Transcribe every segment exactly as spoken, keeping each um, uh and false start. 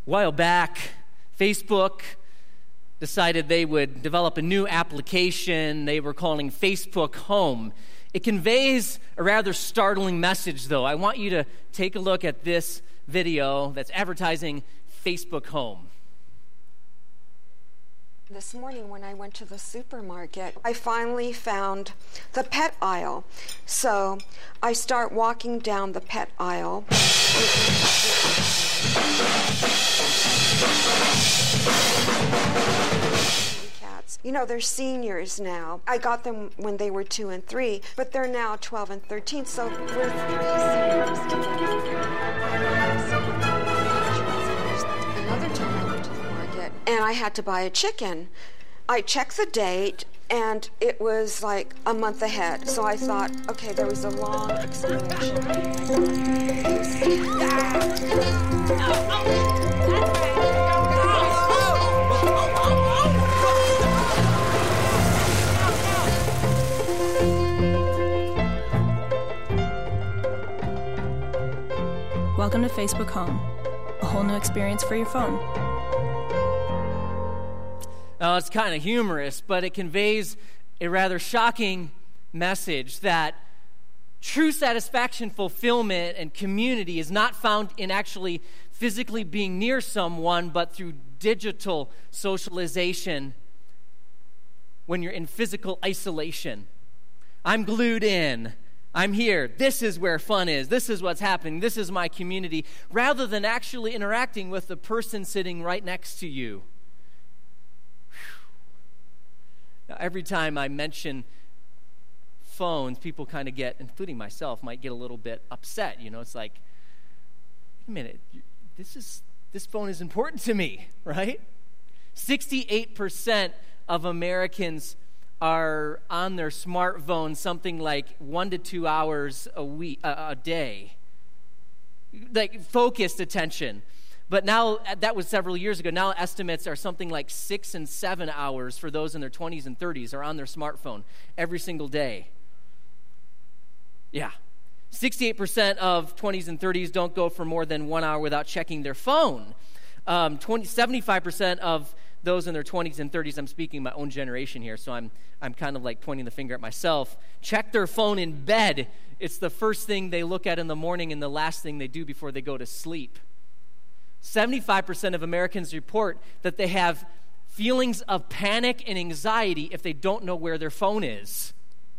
A while back, Facebook decided they would develop a new application they were calling Facebook Home. It conveys a rather startling message, though. I want you to take a look at this video that's advertising Facebook Home. This morning when I went to the supermarket, I finally found the pet aisle. So I start walking down the pet aisle. Cats. You know, they're seniors now. I got them when they were two and three, but they're now twelve and thirteen, so we're three seniors together. Another time I went to the market and I had to buy a chicken. I checked the date and it was like a month ahead. So I thought, okay, there was a long expiration Welcome to Facebook Home, a whole new experience for your phone. Now, it's kind of humorous, but it conveys a rather shocking message that true satisfaction, fulfillment, and community is not found in actually physically being near someone, but through digital socialization when you're in physical isolation. I'm glued in. I'm here. This is where fun is. This is what's happening. This is my community, rather than actually interacting with the person sitting right next to you. Now, every time I mention phones, people kind of get, including myself, might get a little bit upset. You know, it's like, wait a minute, this is this phone is important to me, right? sixty-eight percent of Americans are on their smartphone something like one to two hours a week, a, a day, like focused attention. But now, that was several years ago. Now estimates are something like six and seven hours for those in their twenties and thirties are on their smartphone every single day. Yeah. sixty-eight percent of twenties and thirties don't go for more than one hour without checking their phone. Um, twenty, seventy-five percent of those in their twenties and thirties, I'm speaking my own generation here, so I'm I'm kind of like pointing the finger at myself, check their phone in bed. It's the first thing they look at in the morning and the last thing they do before they go to sleep. seventy-five percent of Americans report that they have feelings of panic and anxiety if they don't know where their phone is.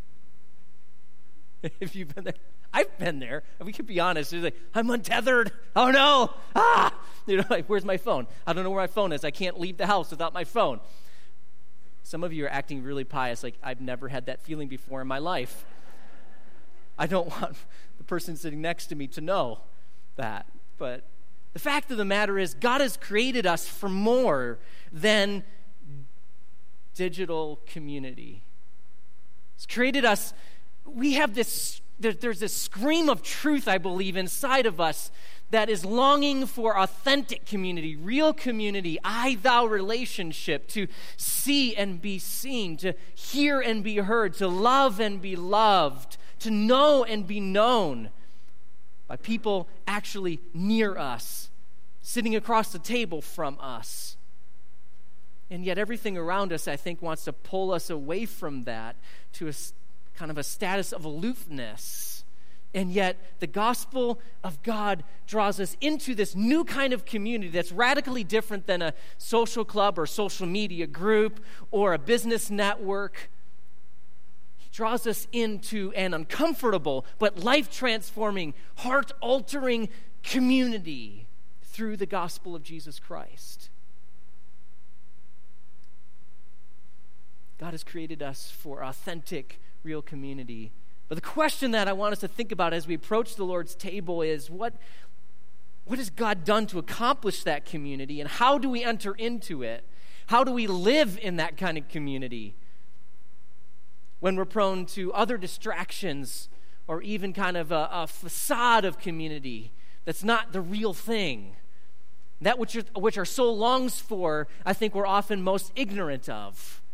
If you've been there, I've been there. We could be honest. It's like, I'm untethered. Oh no! Ah! You know, like, where's my phone? I don't know where my phone is. I can't leave the house without my phone. Some of you are acting really pious, like I've never had that feeling before in my life. I don't want the person sitting next to me to know that. But the fact of the matter is, God has created us for more than digital community. He's created us. We have this, there, there's this scream of truth, I believe, inside of us that is longing for authentic community, real community, I-thou relationship, to see and be seen, to hear and be heard, to love and be loved, to know and be known by people actually near us, sitting across the table from us. And yet everything around us, I think, wants to pull us away from that to a kind of a status of aloofness. And yet the gospel of God draws us into this new kind of community that's radically different than a social club or social media group or a business network. He draws us into an uncomfortable but life-transforming, heart-altering community through the gospel of Jesus Christ. God has created us for authentic, real community. But the question that I want us to think about as we approach the Lord's table is, what, what has God done to accomplish that community, and how do we enter into it? How do we live in that kind of community when we're prone to other distractions or even kind of a, a facade of community that's not the real thing? That which, which our soul longs for, I think we're often most ignorant of.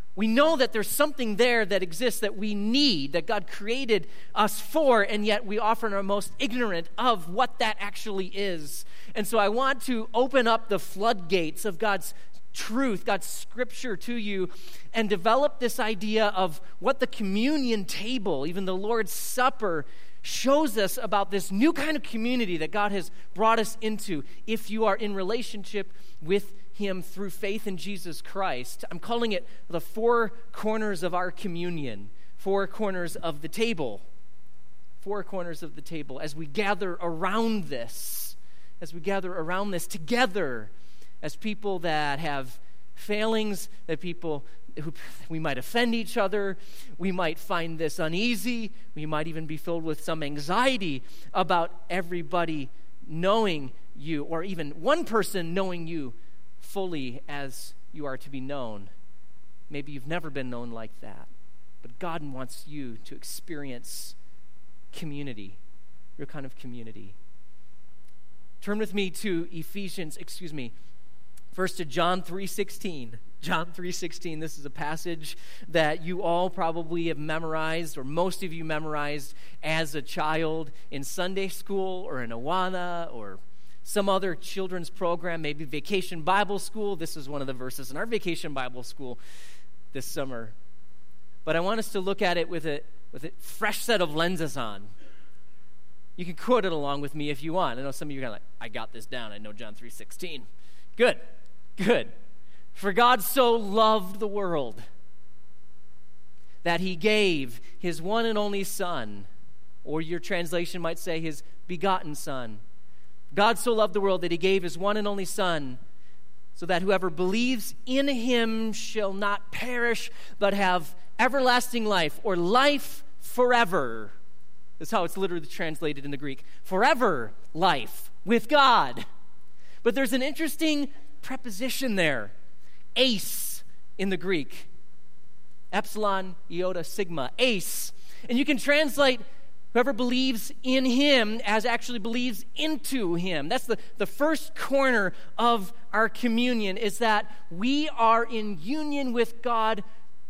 We know that there's something there that exists that we need, that God created us for, and yet we often are most ignorant of what that actually is. And so I want to open up the floodgates of God's truth, God's scripture to you, and develop this idea of what the communion table, even the Lord's Supper, shows us about this new kind of community that God has brought us into if you are in relationship with Him through faith in Jesus Christ. I'm calling it the four corners of our communion, four corners of the table, four corners of the table as we gather around this, as we gather around this together as people that have failings, that people who we might offend each other, we might find this uneasy, we might even be filled with some anxiety about everybody knowing you, or even one person knowing you fully as you are to be known. Maybe you've never been known like that, but God wants you to experience community, your kind of community. Turn with me to Ephesians, excuse me, first to John three sixteen. John three sixteen, this is a passage that you all probably have memorized, or most of you memorized as a child in Sunday school or in Awana or some other children's program, maybe Vacation Bible School. This is one of the verses in our Vacation Bible School this summer. But I want us to look at it with a, with a fresh set of lenses on. You can quote it along with me if you want. I know some of you are kind of like, I got this down. I know John three sixteen. Good, good. For God so loved the world that He gave His one and only Son, or your translation might say His begotten Son. God so loved the world that He gave His one and only Son, so that whoever believes in Him shall not perish, but have everlasting life, or life forever. That's how it's literally translated in the Greek. Forever life with God. But there's an interesting preposition there. Ace in the Greek. Epsilon, iota, sigma. Ace. And you can translate whoever believes in Him as actually believes into Him. That's the, the first corner of our communion, is that we are in union with God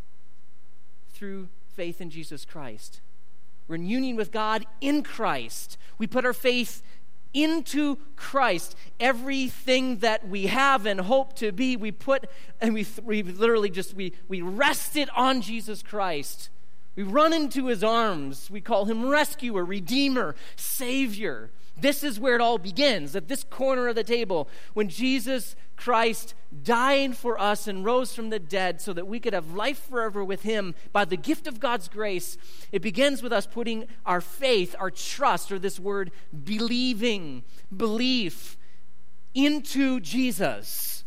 through faith in Jesus Christ. We're in union with God in Christ. We put our faith into Christ. Everything that we have and hope to be, we put, and we, we literally just, we, we rest it on Jesus Christ. We run into His arms. We call Him rescuer, redeemer, savior. This is where it all begins, at this corner of the table, when Jesus Christ died for us and rose from the dead so that we could have life forever with Him by the gift of God's grace. It begins with us putting our faith, our trust, or this word believing, belief, into Jesus.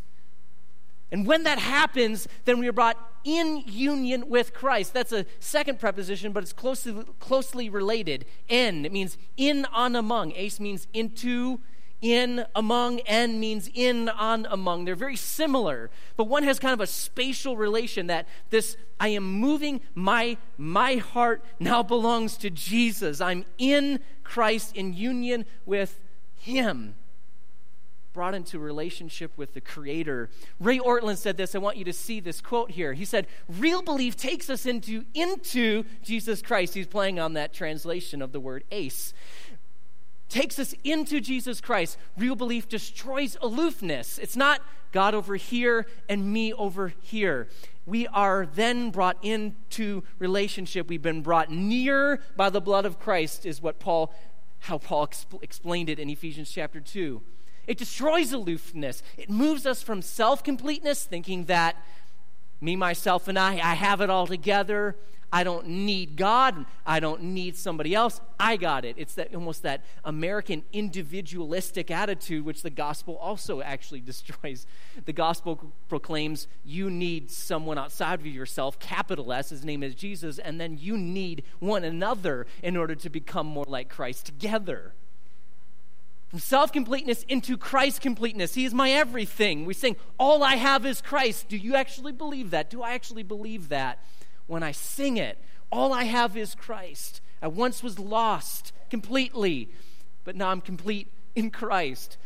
And when that happens, then we are brought in union with Christ. That's a second preposition, but it's closely closely related. In, it means in, on, among. Ace means into, in, among. En means in, on, among. They're very similar, but one has kind of a spatial relation, that this, I am moving, my, my heart now belongs to Jesus. I'm in Christ, in union with Him, brought into relationship with the Creator. Ray Ortlund said this. I want you to see this quote here. He said, real belief takes us into, into Jesus Christ. He's playing on that translation of the word ace. Takes us into Jesus Christ. Real belief destroys aloofness. It's not God over here and me over here. We are then brought into relationship. We've been brought near by the blood of Christ, is what Paul, how Paul exp- explained it in Ephesians chapter two. It destroys aloofness. It moves us from self-completeness, thinking that me, myself, and I, I have it all together. I don't need God. I don't need somebody else. I got it. It's that almost that American individualistic attitude, which the gospel also actually destroys. The gospel proclaims you need someone outside of yourself, capital S, his name is Jesus, and then you need one another in order to become more like Christ together. From self-completeness into Christ-completeness. He is my everything. We sing, all I have is Christ. Do you actually believe that? Do I actually believe that? When I sing it, all I have is Christ. I once was lost completely, but now I'm complete in Christ.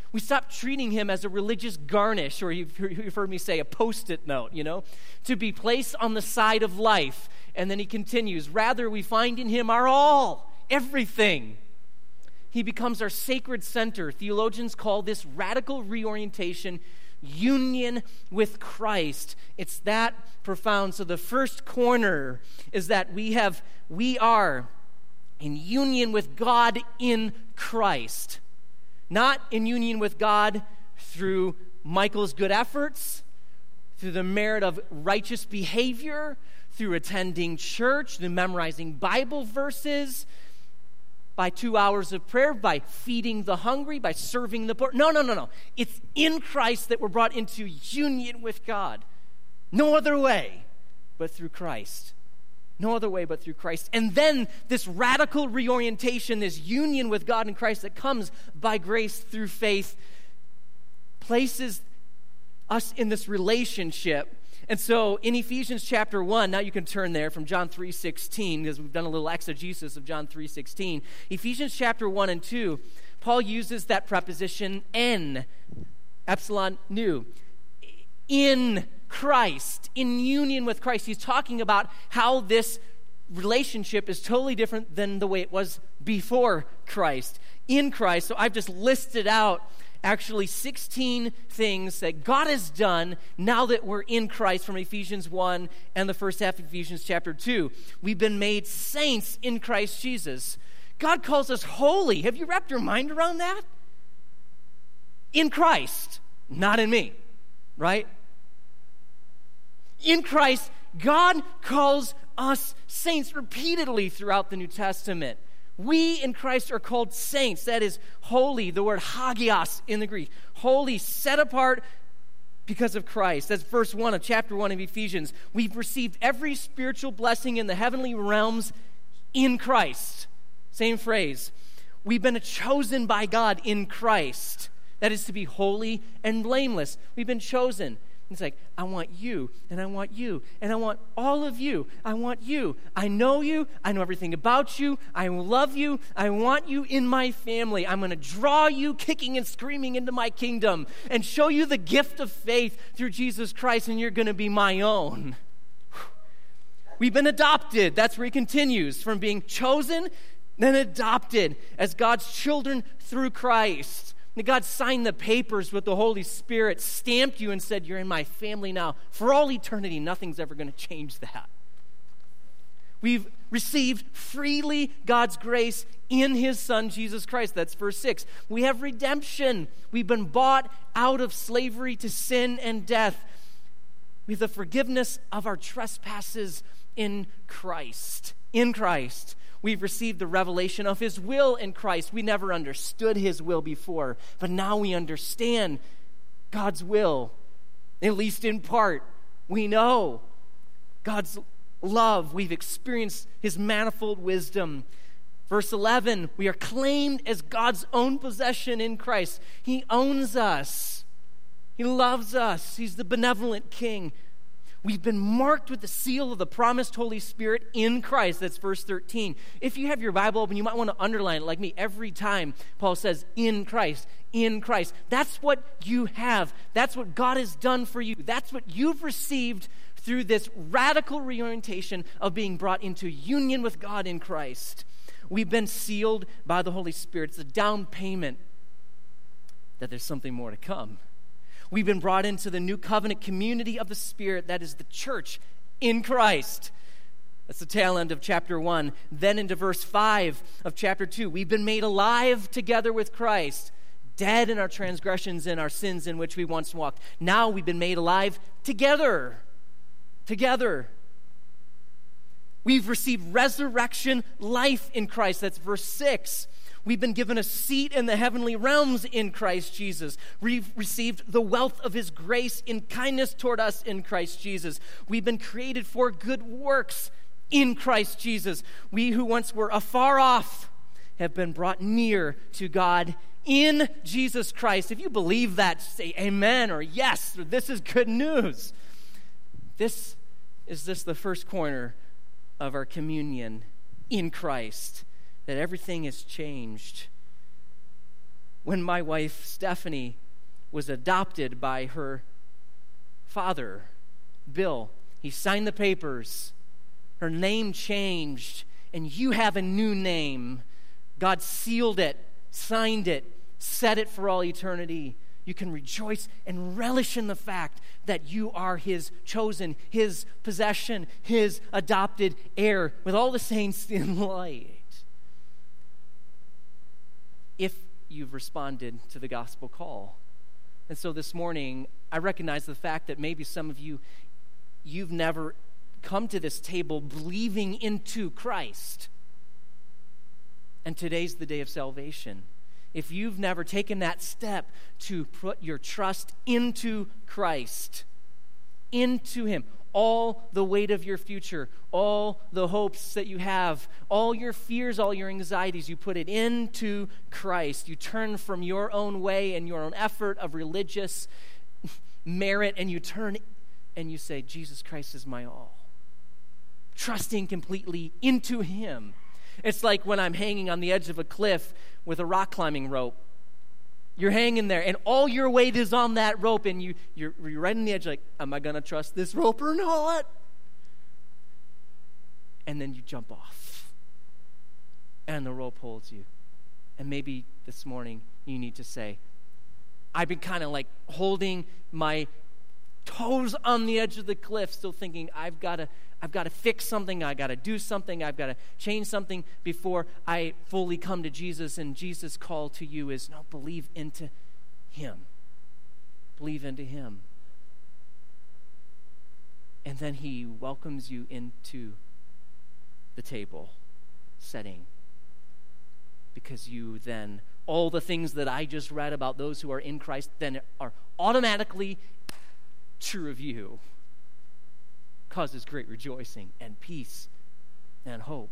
We stop treating him as a religious garnish, or you've, you've heard me say a post-it note, you know, to be placed on the side of life. And then he continues, rather we find in him our all, everything. He becomes our sacred center. Theologians call this radical reorientation union with Christ. It's that profound. So the first corner is that we have, we are in union with God in Christ. Not in union with God through Michael's good efforts, through the merit of righteous behavior, through attending church, through memorizing Bible verses, by two hours of prayer, by feeding the hungry, by serving the poor. No, no, no, no. It's in Christ that we're brought into union with God. No other way but through Christ. No other way but through Christ. And then this radical reorientation, this union with God in Christ that comes by grace through faith, places us in this relationship. And so in Ephesians chapter one, now you can turn there from John three sixteen, because we've done a little exegesis of John three sixteen. Ephesians chapter one and two, Paul uses that preposition en, epsilon nu, in Christ, in union with Christ. He's talking about how this relationship is totally different than the way it was before Christ. In Christ, so I've just listed out actually sixteen things that God has done now that we're in Christ from Ephesians one and the first half of Ephesians chapter two. We've been made saints in Christ Jesus. God calls us holy. Have you wrapped your mind around that? In Christ, not in me, right? In Christ, God calls us saints repeatedly throughout the New Testament. We in Christ are called saints. That is holy, the word hagios in the Greek. Holy, set apart because of Christ. That's verse one of chapter one of Ephesians. We've received every spiritual blessing in the heavenly realms in Christ. Same phrase. We've been chosen by God in Christ. That is to be holy and blameless. We've been chosen. It's like, I want you, and I want you, and I want all of you. I want you. I know you. I know everything about you. I love you. I want you in my family. I'm going to draw you kicking and screaming into my kingdom and show you the gift of faith through Jesus Christ, and you're going to be my own. We've been adopted. That's where he continues, from being chosen, then adopted as God's children through Christ. God signed the papers with the Holy Spirit, stamped you and said, you're in my family now. For all eternity, nothing's ever going to change that. We've received freely God's grace in his Son, Jesus Christ. That's verse six. We have redemption. We've been bought out of slavery to sin and death. We have the forgiveness of our trespasses in Christ. In Christ. We've received the revelation of his will in Christ. We never understood his will before, but now we understand God's will, at least in part. We know God's love. We've experienced his manifold wisdom. Verse eleven, we are claimed as God's own possession in Christ. He owns us. He loves us. He's the benevolent king. We've been marked with the seal of the promised Holy Spirit in Christ. That's verse thirteen. If you have your Bible open, you might want to underline it like me every time Paul says, in Christ, in Christ. That's what you have. That's what God has done for you. That's what you've received through this radical reorientation of being brought into union with God in Christ. We've been sealed by the Holy Spirit. It's a down payment that there's something more to come. We've been brought into the new covenant community of the Spirit, that is the church in Christ. That's the tail end of chapter one. Then into verse five of chapter two, we've been made alive together with Christ, dead in our transgressions and our sins in which we once walked. Now we've been made alive together. Together. We've received resurrection life in Christ. That's verse six. We've been given a seat in the heavenly realms in Christ Jesus. We've received the wealth of his grace in kindness toward us in Christ Jesus. We've been created for good works in Christ Jesus. We who once were afar off have been brought near to God in Jesus Christ. If you believe that, say amen or yes, or this is good news. This is this the first corner of our communion in Christ. That everything has changed. when my wife, Stephanie, was adopted by her father, Bill. He signed the papers. Her name changed, and you have a new name. God sealed it, signed it, set it for all eternity. You can rejoice and relish in the fact that you are his chosen, his possession, his adopted heir with all the saints in light. If you've responded to the gospel call. And so this morning, I recognize the fact that maybe some of you, you've never come to this table believing into Christ. And today's the day of salvation. If you've never taken that step to put your trust into Christ, into him, all the weight of your future, all the hopes that you have, all your fears, all your anxieties, you put it into Christ. You turn from your own way and your own effort of religious merit, and you turn and you say, Jesus Christ is my all. Trusting completely into him. It's like when I'm hanging on the edge of a cliff with a rock climbing rope. You're hanging there, and all your weight is on that rope, and you, you're, you're right on the edge like, am I going to trust this rope or not? And then you jump off, and the rope holds you. And maybe this morning you need to say, I've been kind of like holding my toes on the edge of the cliff, still thinking, I've got to I've got to fix something, I've got to do something, I've got to change something before I fully come to Jesus. And Jesus' call to you is, no, believe into him. Believe into him. And then he welcomes you into the table setting. Because you then, all the things that I just read about those who are in Christ then are automatically true of you. Causes great rejoicing and peace and hope.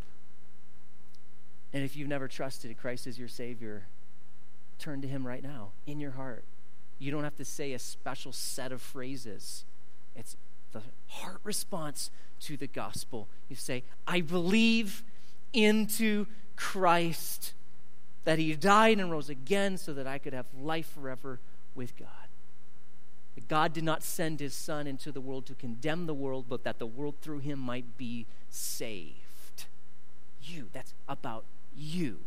And if you've never trusted Christ as your Savior, turn to him right now in your heart. You don't have to say a special set of phrases. It's the heart response to the gospel. You say, I believe into Christ, that he died and rose again so that I could have life forever with God. That God did not send his Son into the world to condemn the world, but that the world through him might be saved. You, that's about you,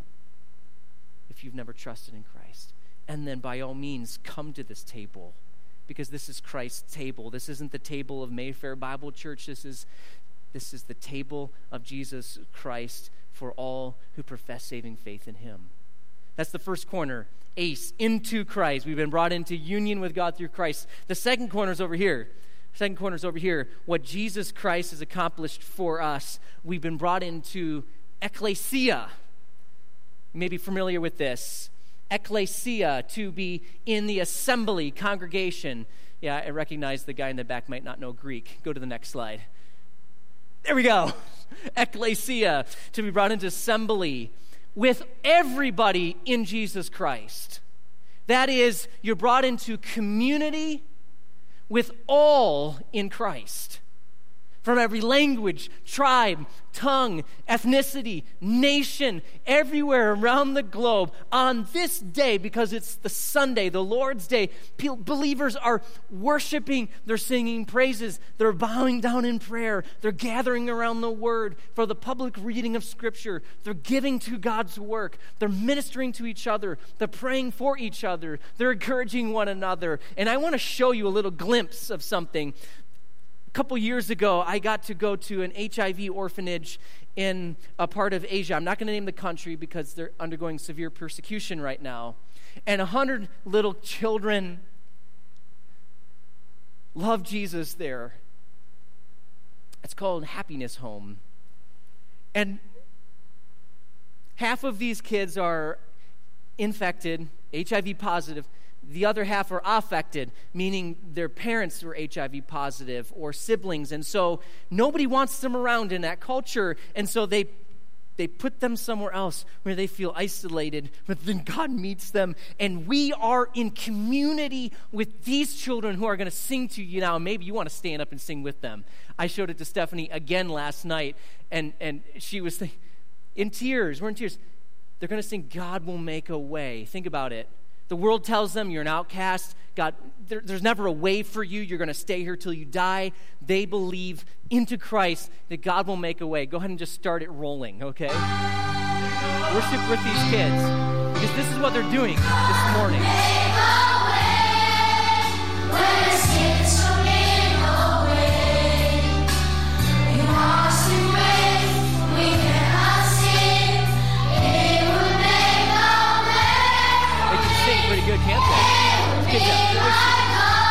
if you've never trusted in Christ. And then by all means, come to this table, because this is Christ's table. This isn't the table of Mayfair Bible Church. This is, this is the table of Jesus Christ for all who profess saving faith in him. That's the first corner. Ace, into Christ. We've been brought into union with God through Christ. The second corner is over here. Second corner is over here. What Jesus Christ has accomplished for us. We've been brought into ecclesia. You may be familiar with this. Ecclesia, to be in the assembly, congregation. Yeah, I recognize the guy in the back might not know Greek. Go to the next slide. There we go. Ecclesia, to be brought into assembly with everybody in Jesus Christ. That is, you're brought into community with all in Christ. From every language, tribe, tongue, ethnicity, nation, everywhere around the globe, on this day, because it's the Sunday, the Lord's Day, believers are worshiping, they're singing praises, they're bowing down in prayer, they're gathering around the Word for the public reading of Scripture, they're giving to God's work, they're ministering to each other, they're praying for each other, they're encouraging one another. And I want to show you a little glimpse of something. A couple years ago, I got to go to an H I V orphanage in a part of Asia. I'm not going to name the country because they're undergoing severe persecution right now. And a hundred little children love Jesus there. It's called Happiness Home. And half of these kids are infected, H I V positive. The other half are affected, meaning their parents were H I V positive or siblings. And so nobody wants them around in that culture. And so they they put them somewhere else where they feel isolated. But then God meets them. And we are in community with these children who are going to sing to you now. Maybe you want to stand up and sing with them. I showed it to Stephanie again last night. And, and she was in tears. We're in tears. They're going to sing, God Will Make a Way. Think about it. The world tells them you're an outcast. God, there, there's never a way for you. You're going to stay here till you die. They believe into Christ that God will make a way. Go ahead and just start it rolling, okay? Worship with these kids, because this is what they're doing this morning. Pretty good, can't they? Let's get that.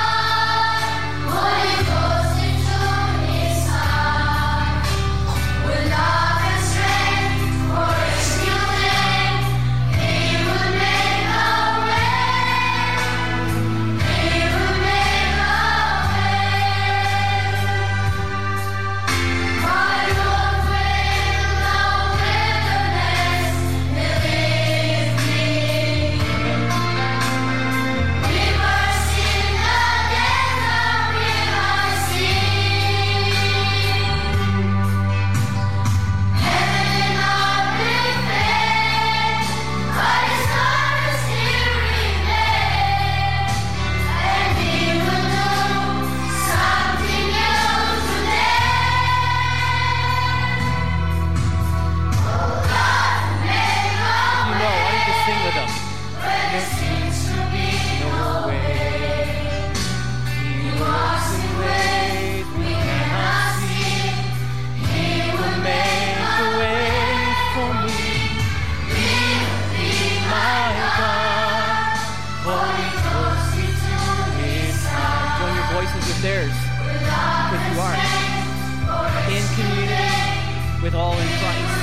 Theirs, because you are in community with all in Christ.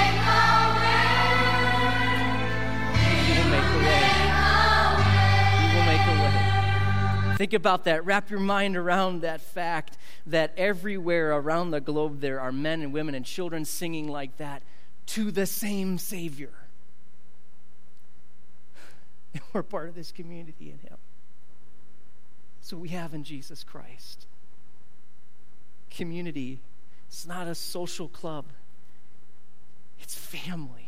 He will make a way. He will make a way. Think about that. Wrap your mind around that fact that everywhere around the globe there are men and women and children singing like that to the same Savior. And we're part of this community in Him. So we have in Jesus Christ. Community, it's not a social club. It's family.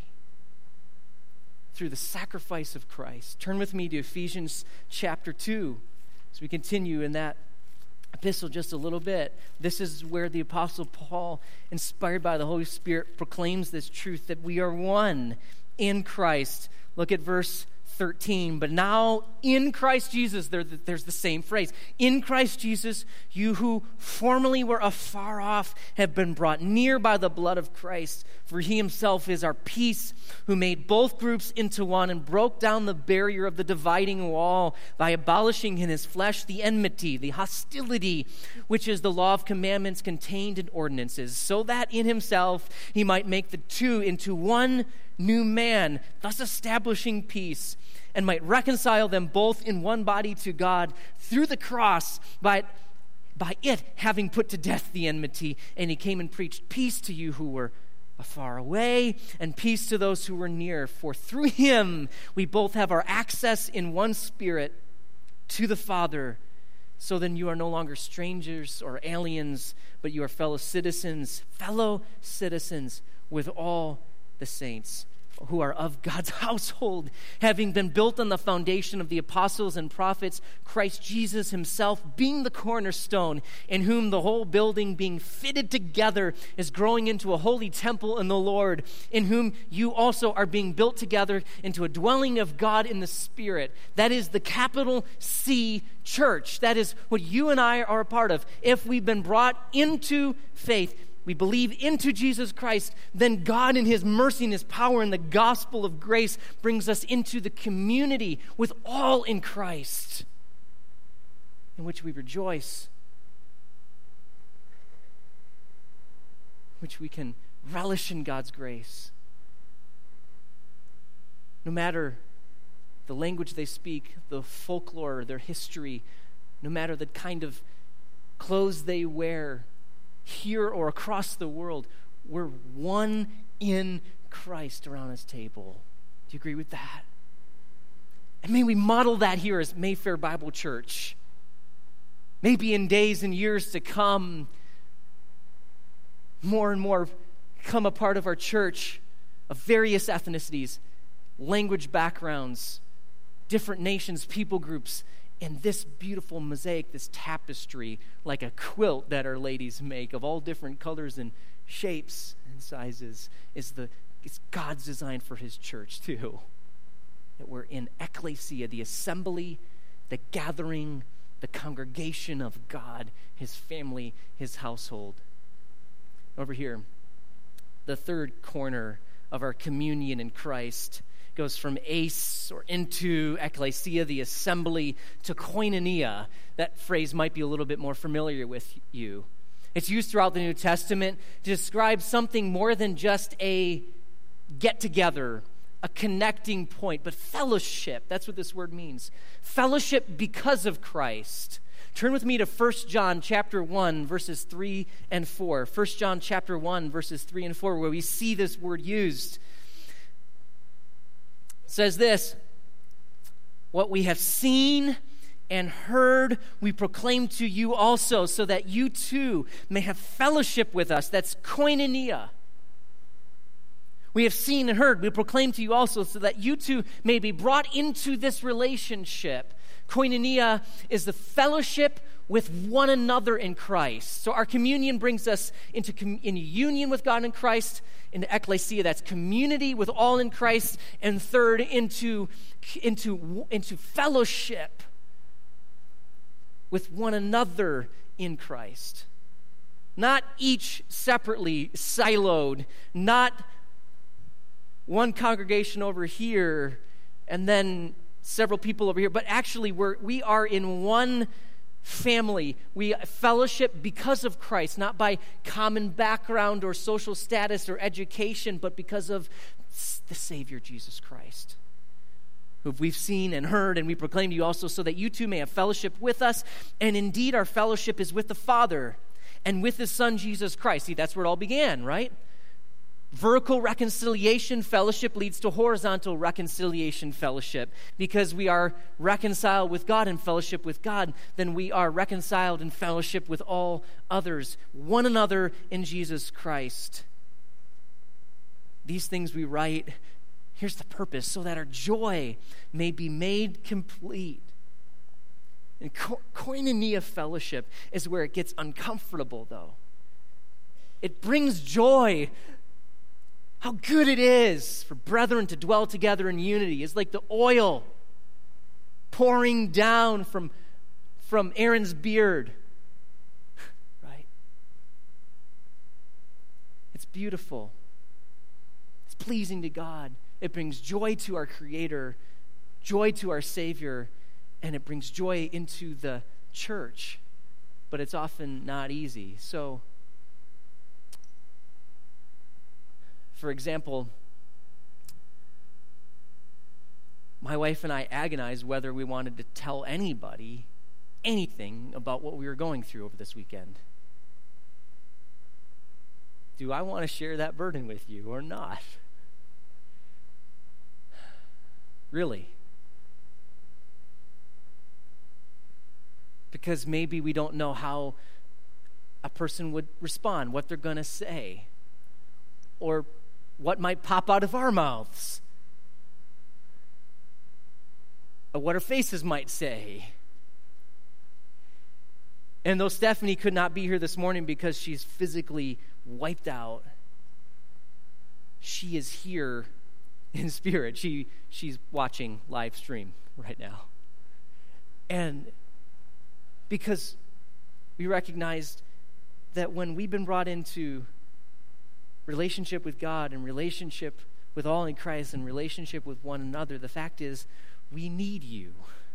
Through the sacrifice of Christ. Turn with me to Ephesians chapter two as we continue in that epistle just a little bit. This is where the Apostle Paul, inspired by the Holy Spirit, proclaims this truth that we are one in Christ. Look at verse thirteen. But now in Christ Jesus, there, there's the same phrase. In Christ Jesus, you who formerly were afar off have been brought near by the blood of Christ. For He Himself is our peace, who made both groups into one and broke down the barrier of the dividing wall by abolishing in His flesh the enmity, the hostility, which is the law of commandments contained in ordinances, so that in Himself He might make the two into one new man, thus establishing peace, and might reconcile them both in one body to God through the cross, by, by it having put to death the enmity. And He came and preached peace to you who were afar away, and peace to those who were near. For through Him we both have our access in one Spirit to the Father. So then you are no longer strangers or aliens, but you are fellow citizens, fellow citizens with all the saints who are of God's household, having been built on the foundation of the apostles and prophets, Christ Jesus Himself being the cornerstone, in whom the whole building being fitted together is growing into a holy temple in the Lord, in whom you also are being built together into a dwelling of God in the Spirit. That is the capital C church. That is what you and I are a part of. If we've been brought into faith, we believe into Jesus Christ, then God in His mercy and His power and the gospel of grace brings us into the community with all in Christ, in which we rejoice, which we can relish in God's grace. No matter the language they speak, the folklore, their history, no matter the kind of clothes they wear, here or across the world, we're one in Christ around His table. Do you agree with that? And may we model that here as Mayfair Bible Church. Maybe in days and years to come, more and more become a part of our church of various ethnicities, language backgrounds, different nations, people groups, and this beautiful mosaic, this tapestry, like a quilt that our ladies make of all different colors and shapes and sizes, is the it's God's design for his church too. That we're in ecclesia, the assembly, the gathering, the congregation of God, his family, his household. Over here, the third corner of our communion in Christ goes from eis, or into ecclesia, the assembly, to koinonia. That phrase might be a little bit more familiar with you. It's used throughout the New Testament to describe something more than just a get-together, a connecting point, but fellowship. That's what this word means. Fellowship because of Christ. Turn with me to First John chapter one, verses three and four. First John chapter one, verses three and four, where we see this word used. It says this, "What we have seen and heard, we proclaim to you also, so that you too may have fellowship with us." That's koinonia. We have seen and heard, we proclaim to you also, so that you too may be brought into this relationship. Koinonia is the fellowship with one another in Christ. So our communion brings us into com- in union with God in Christ, into ecclesia, that's community with all in Christ, and third, into, into, into fellowship with one another in Christ. Not each separately, siloed, not one congregation over here and then several people over here, but actually we're, we are in one family. We fellowship because of Christ, not by common background or social status or education, but because of the Savior, Jesus Christ, who we've seen and heard, and we proclaim to you also, so that you too may have fellowship with us. And indeed, our fellowship is with the Father and with his Son, Jesus Christ. See, that's where it all began, right? Vertical reconciliation fellowship leads to horizontal reconciliation fellowship. Because we are reconciled with God and fellowship with God, then we are reconciled in fellowship with all others, one another in Jesus Christ. These things we write, here's the purpose, so that our joy may be made complete. And ko- koinonia fellowship is where it gets uncomfortable, though. It brings joy. How good it is for brethren to dwell together in unity. It's like the oil pouring down from, from Aaron's beard. Right? It's beautiful. It's pleasing to God. It brings joy to our Creator, joy to our Savior, and it brings joy into the church. But it's often not easy. So, for example, my wife and I agonized whether we wanted to tell anybody anything about what we were going through over this weekend. Do I want to share that burden with you or not? Really? Because maybe we don't know how a person would respond, what they're going to say, or what might pop out of our mouths, or what our faces might say. And though Stephanie could not be here this morning because she's physically wiped out, she is here in spirit. She she's watching live stream right now. And because we recognized that when we've been brought into relationship with God and relationship with all in Christ and relationship with one another, the fact is we need you.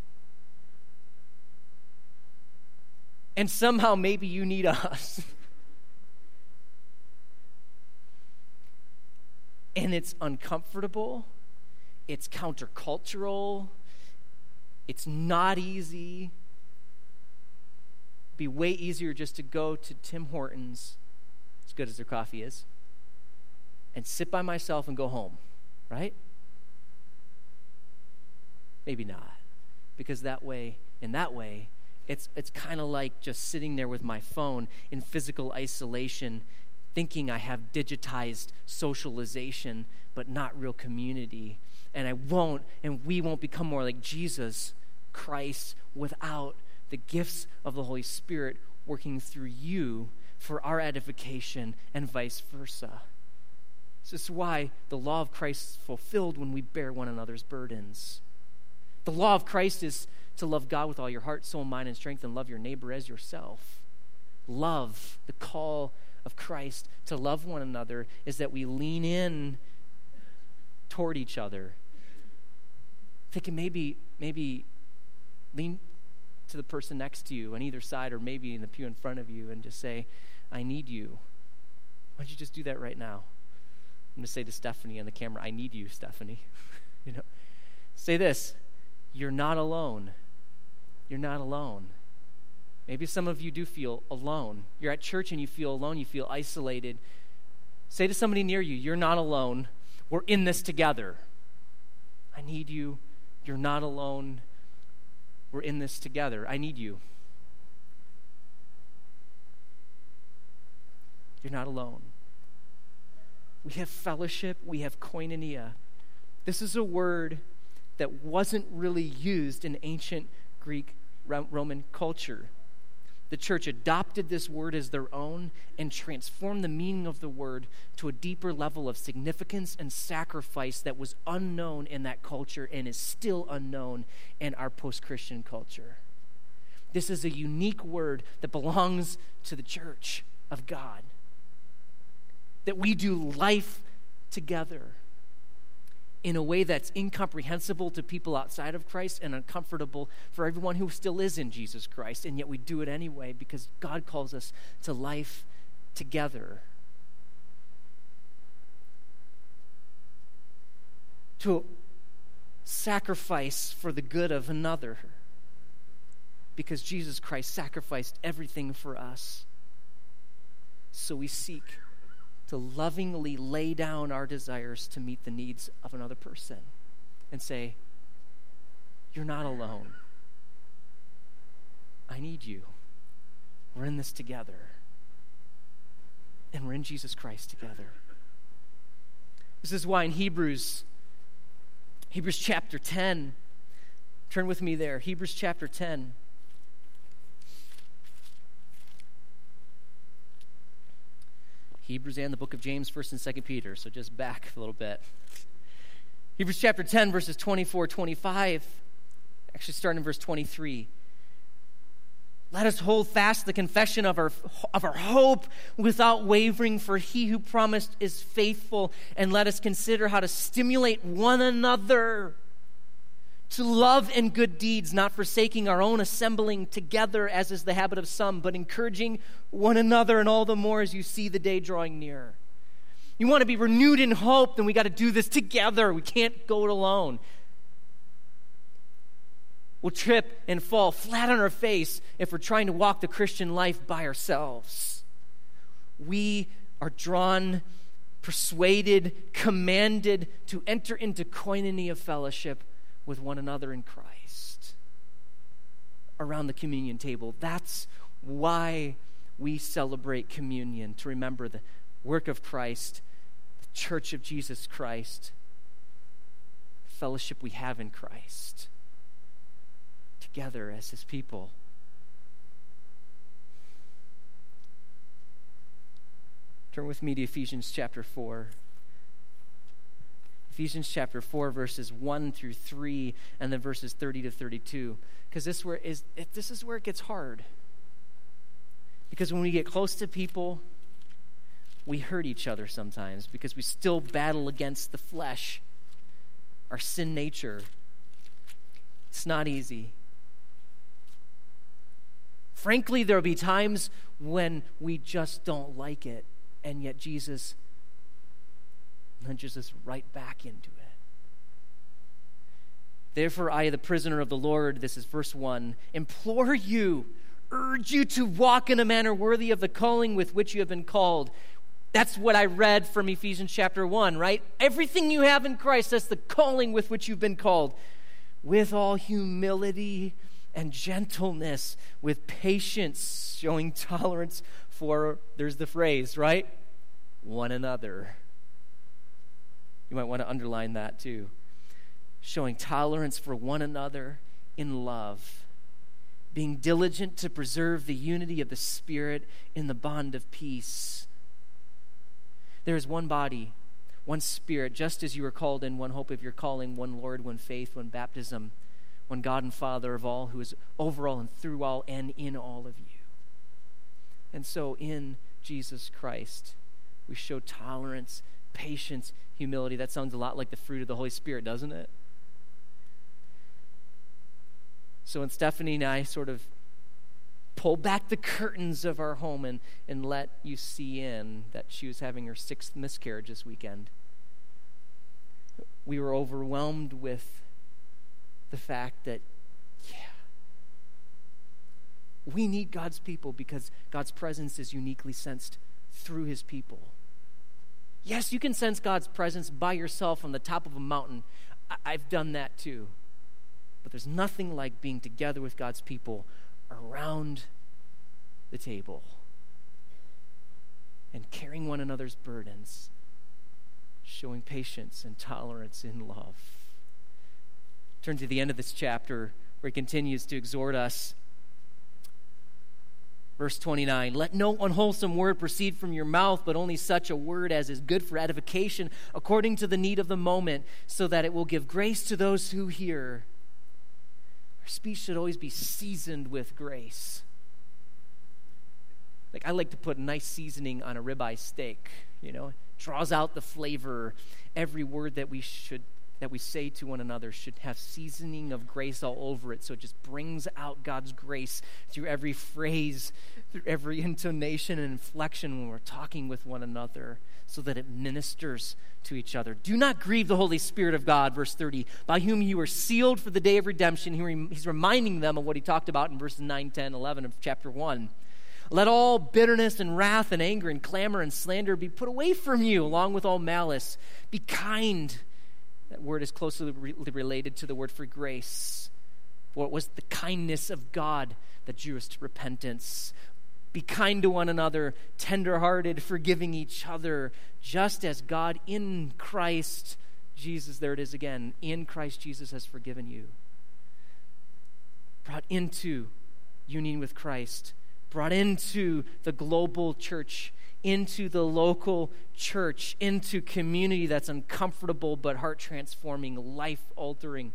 And somehow maybe you need us. And it's uncomfortable. It's countercultural. It's not easy. It'd be way easier just to go to Tim Hortons, as good as their coffee is, and sit by myself and go home, right? Maybe not. Because that way, in that way, it's it's kind of like just sitting there with my phone in physical isolation, thinking I have digitized socialization, but not real community. And I won't, and we won't become more like Jesus Christ without the gifts of the Holy Spirit working through you for our edification and vice versa. This is why the law of Christ is fulfilled when we bear one another's burdens. The law of Christ is to love God with all your heart, soul, mind, and strength, and love your neighbor as yourself. Love, the call of Christ to love one another, is that we lean in toward each other. Thinking maybe, maybe lean to the person next to you on either side, or maybe in the pew in front of you, and just say, I need you. Why don't you just do that right now? I'm going to say to Stephanie on the camera, I need you, Stephanie. you know, say this, you're not alone. You're not alone. Maybe some of you do feel alone. You're at church and you feel alone, you feel isolated. Say to somebody near you, you're not alone. We're in this together. I need you. You're not alone. We're in this together. I need you. You're not alone. We have fellowship. We have koinonia. This is a word that wasn't really used in ancient Greek Roman culture. The church adopted this word as their own and transformed the meaning of the word to a deeper level of significance and sacrifice that was unknown in that culture and is still unknown in our post-Christian culture. This is a unique word that belongs to the church of God. That we do life together in a way that's incomprehensible to people outside of Christ and uncomfortable for everyone who still is in Jesus Christ, and yet we do it anyway because God calls us to life together. To sacrifice for the good of another because Jesus Christ sacrificed everything for us. So we seek to lovingly lay down our desires to meet the needs of another person and say, you're not alone. I need you. We're in this together. And we're in Jesus Christ together. This is why in Hebrews, Hebrews chapter ten, turn with me there, Hebrews chapter ten. Hebrews and the book of James, First and Second Peter. So just back a little bit. Hebrews chapter ten, verses twenty-four, twenty-five. Actually, starting in verse twenty-three. Let us hold fast the confession of our of our hope without wavering, for he who promised is faithful. And let us consider how to stimulate one another to love and good deeds, not forsaking our own assembling together, as is the habit of some, but encouraging one another, and all the more as you see the day drawing near. You want to be renewed in hope, then we got to do this together. We can't go it alone. We'll trip and fall flat on our face if we're trying to walk the Christian life by ourselves. We are drawn, persuaded, commanded to enter into koinonia fellowship with one another in Christ around the communion table. That's why we celebrate communion, to remember the work of Christ, the church of Jesus Christ, the fellowship we have in Christ, together as his people. Turn with me to Ephesians chapter four. Ephesians chapter four, verses one through three, and then verses thirty to thirty-two. Because this where is this is where it gets hard. Because when we get close to people, we hurt each other sometimes because we still battle against the flesh, our sin nature. It's not easy. Frankly, there will be times when we just don't like it, and yet Jesus nudges us right back into it. Therefore, I, the prisoner of the Lord, this is verse one, implore you, urge you to walk in a manner worthy of the calling with which you have been called. That's what I read from Ephesians chapter one, right? Everything you have in Christ, that's the calling with which you've been called. With all humility and gentleness, with patience, showing tolerance for, there's the phrase, right? one another. You might want to underline that too. Showing tolerance for one another in love. Being diligent to preserve the unity of the Spirit in the bond of peace. There is one body, one Spirit, just as you are called in one hope of your calling, one Lord, one faith, one baptism, one God and Father of all, who is over all and through all and in all of you. And so in Jesus Christ, we show tolerance, patience, humility. That sounds a lot like the fruit of the Holy Spirit, doesn't it? So when Stephanie and I sort of pull back the curtains of our home and, and let you see in that she was having her sixth miscarriage this weekend, we were overwhelmed with the fact that, yeah, we need God's people because God's presence is uniquely sensed through his people. Yes, you can sense God's presence by yourself on the top of a mountain. I- I've done that too. But there's nothing like being together with God's people around the table and carrying one another's burdens, showing patience and tolerance in love. Turn to the end of this chapter where he continues to exhort us. Verse twenty-nine, let no unwholesome word proceed from your mouth, but only such a word as is good for edification according to the need of the moment, so that it will give grace to those who hear. Our speech should always be seasoned with grace. Like, I like to put a nice seasoning on a ribeye steak, you know. It draws out the flavor. Every word that we should that we say to one another should have seasoning of grace all over it, so it just brings out God's grace through every phrase, through every intonation and inflection when we're talking with one another, so that it ministers to each other. Do not grieve the Holy Spirit of God, verse thirty, by whom you were sealed for the day of redemption. He's reminding them of what he talked about in verses nine, ten, eleven of chapter one. Let all bitterness and wrath and anger and clamor and slander be put away from you, along with all malice. Be kind. That word is closely re- related to the word for grace. For it was the kindness of God that drew us to repentance. Be kind to one another, tenderhearted, forgiving each other, just as God in Christ Jesus, there it is again, in Christ Jesus has forgiven you. Brought into union with Christ, brought into the global church, into the local church, into community that's uncomfortable but heart-transforming, life-altering.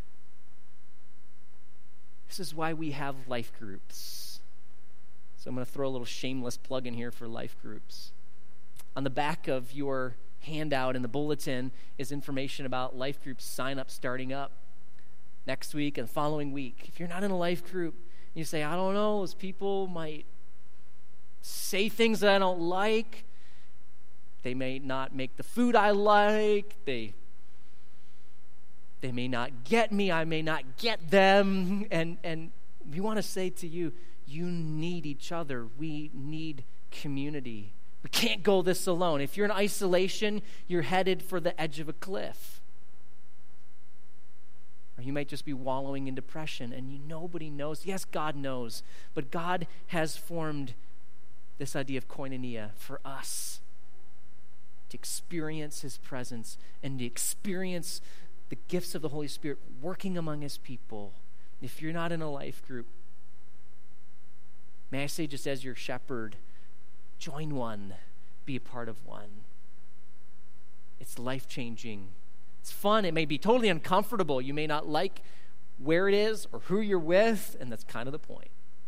This is why we have life groups. So I'm going to throw a little shameless plug in here for life groups. On the back of your handout in the bulletin is information about life groups sign-up starting up next week and the following week. If you're not in a life group, and you say, I don't know, those people might say things that I don't like. They may not make the food I like. They they may not get me. I may not get them. And and we want to say to you, you need each other. We need community. We can't go this alone. If you're in isolation, you're headed for the edge of a cliff. Or you might just be wallowing in depression and you, nobody knows. Yes, God knows. But God has formed this idea of koinonia for us to experience his presence and to experience the gifts of the Holy Spirit working among his people. If you're not in a life group, may I say just as your shepherd, join one, be a part of one. It's life-changing. It's fun. It may be totally uncomfortable. You may not like where it is or who you're with, and that's kind of the point.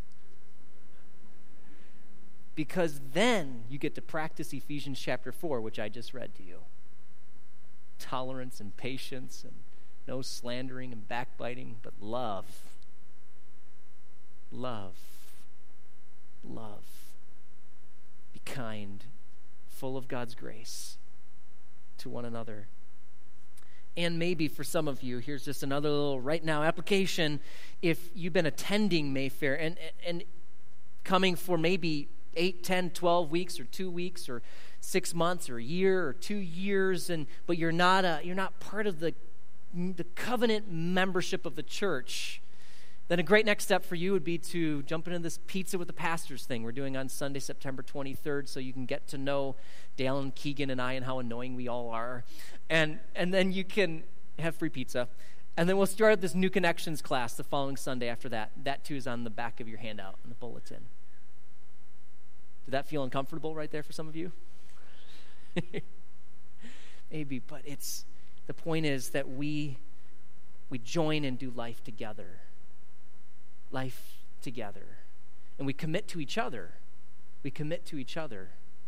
Because then you get to practice Ephesians chapter four, which I just read to you. Tolerance and patience and no slandering and backbiting, but love. Love. Love. Be kind, full of God's grace to one another. And maybe for some of you, here's just another little right now application. If you've been attending Mayfair and and coming for maybe eight, ten, twelve weeks or two weeks or six months or a year or two years, and but you're not a, you're not part of the the covenant membership of the church. Then a great next step for you would be to jump into this Pizza with the Pastors thing we're doing on Sunday, September twenty-third, so you can get to know Dale and Keegan and I and how annoying we all are. And and then you can have free pizza. And then we'll start this New Connections class the following Sunday after that. That, too, is on the back of your handout in the bulletin. Did that feel uncomfortable right there for some of you? Maybe, but it's, the point is that we, we join and do life together. Life together. And we commit to each other. We commit to each other.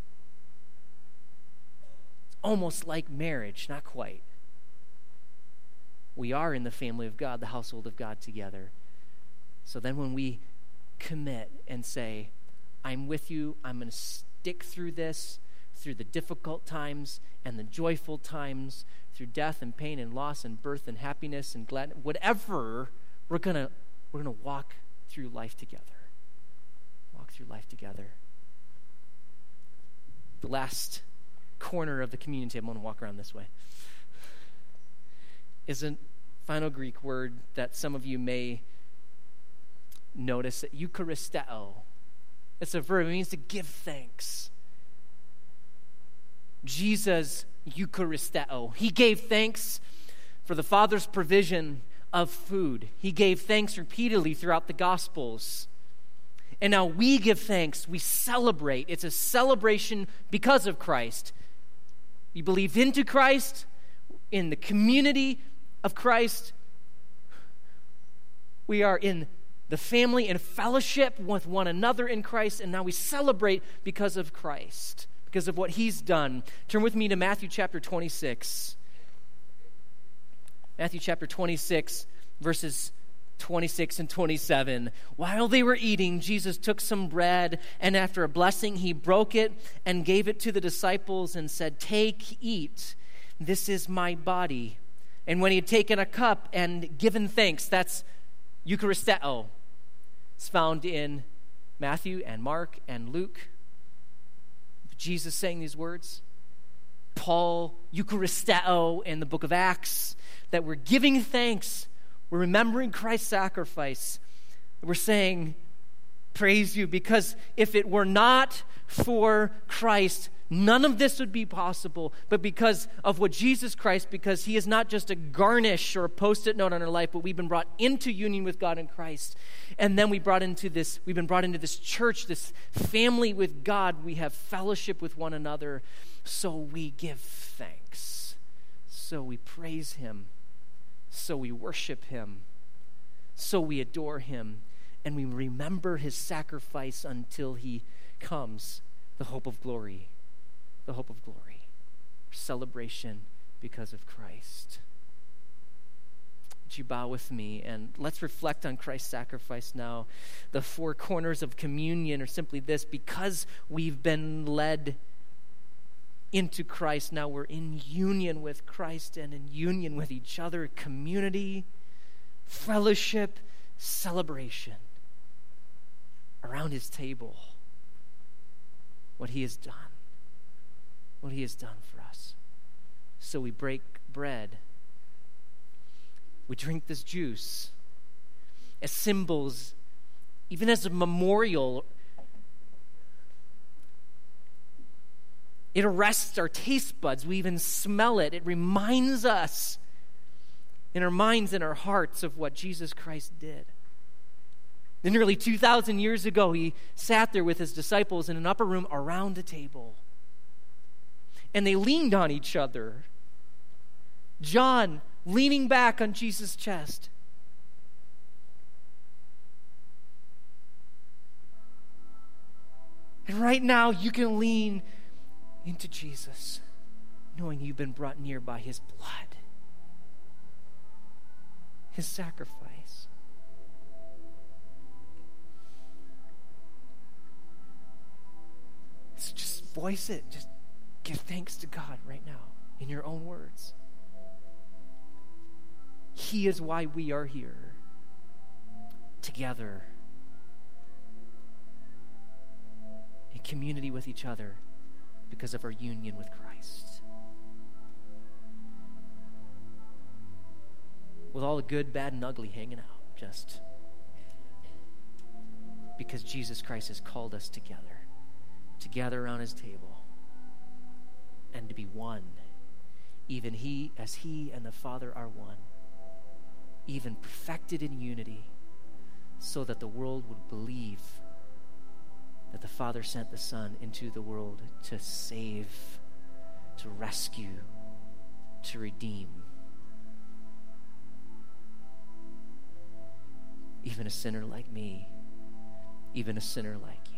It's almost like marriage, not quite. We are in the family of God, the household of God together. So then when we commit and say, I'm with you, I'm going to stick through this, through the difficult times and the joyful times, through death and pain and loss and birth and happiness and glad, whatever, we're going to we're going to walk through life together. Walk through life together. The last corner of the communion table, I'm going to walk around this way, is a final Greek word that some of you may notice, eucharisteo. It's a verb. It means to give thanks. Jesus eucharisteo. He gave thanks for the Father's provision of food. He gave thanks repeatedly throughout the Gospels. And now we give thanks. We celebrate. It's a celebration because of Christ. We believe into Christ, in the community of Christ. We are in the family and fellowship with one another in Christ, and now we celebrate because of Christ, because of what he's done. Turn with me to Matthew chapter twenty-six. Matthew chapter twenty-six, verses twenty-six and twenty-seven. While they were eating, Jesus took some bread, and after a blessing, he broke it and gave it to the disciples and said, "Take, eat. This is my body." And when he had taken a cup and given thanks, that's eucharisteo. It's found in Matthew and Mark and Luke. Jesus saying these words. Paul, eucharisteo in the book of Acts, that we're giving thanks. We're remembering Christ's sacrifice. We're saying, praise you, because if it were not for Christ, none of this would be possible. But because of what Jesus Christ, because he is not just a garnish or a post-it note on our life, but we've been brought into union with God in Christ. And then we brought into this, we've been brought into this church, this family with God. We have fellowship with one another. So we give thanks. So we praise him. So we worship him. So we adore him. And we remember his sacrifice until he comes, the hope of glory. The hope of glory. Celebration because of Christ. Would you bow with me and let's reflect on Christ's sacrifice now. The four corners of communion are simply this: because we've been led into Christ, now we're in union with Christ and in union with each other, community, fellowship, celebration around his table. What he has done. What he has done for us. So we break bread. We drink this juice as symbols, even as a memorial. It arrests our taste buds. We even smell it. It reminds us in our minds and our hearts of what Jesus Christ did. And nearly two thousand years ago, he sat there with his disciples in an upper room around a table. And they leaned on each other. John leaning back on Jesus' chest. And right now, you can lean into Jesus, knowing you've been brought near by his blood, his sacrifice. So just voice it. Just give thanks to God right now in your own words. He is why we are here together in community with each other because of our union with Christ. With all the good, bad, and ugly hanging out, just because Jesus Christ has called us together, to gather around his table and to be one, even he, as he and the Father are one, even perfected in unity, so that the world would believe that the Father sent the Son into the world to save, to rescue, to redeem. Even a sinner like me, even a sinner like you.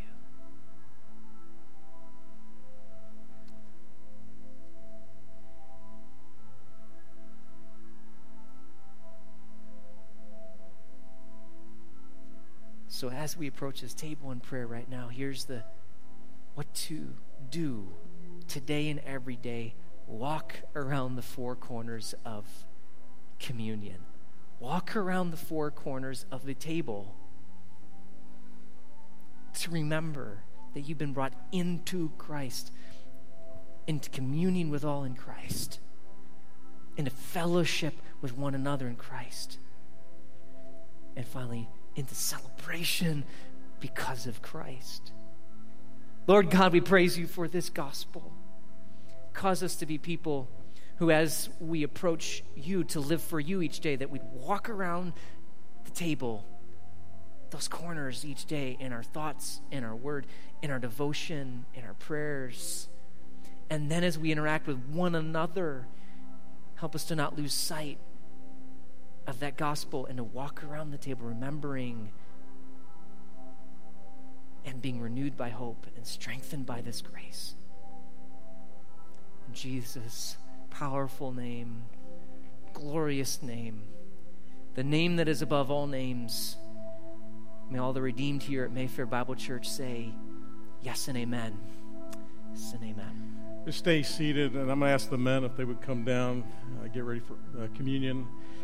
So as we approach this table in prayer right now, here's the what to do today and every day. Walk around the four corners of communion. Walk around the four corners of the table to remember that you've been brought into Christ, into communion with all in Christ, into fellowship with one another in Christ, and finally into celebration because of Christ. Lord God, we praise you for this gospel. Cause us to be people who, as we approach you to live for you each day, that we'd walk around the table, those corners each day, in our thoughts, in our word, in our devotion, in our prayers. And then as we interact with one another, help us to not lose sight of that gospel and to walk around the table remembering and being renewed by hope and strengthened by this grace. In Jesus' powerful name, glorious name, the name that is above all names, may all the redeemed here at Mayfair Bible Church say yes and amen. Yes and amen. Just stay seated, and I'm going to ask the men if they would come down, uh, get ready for uh, communion.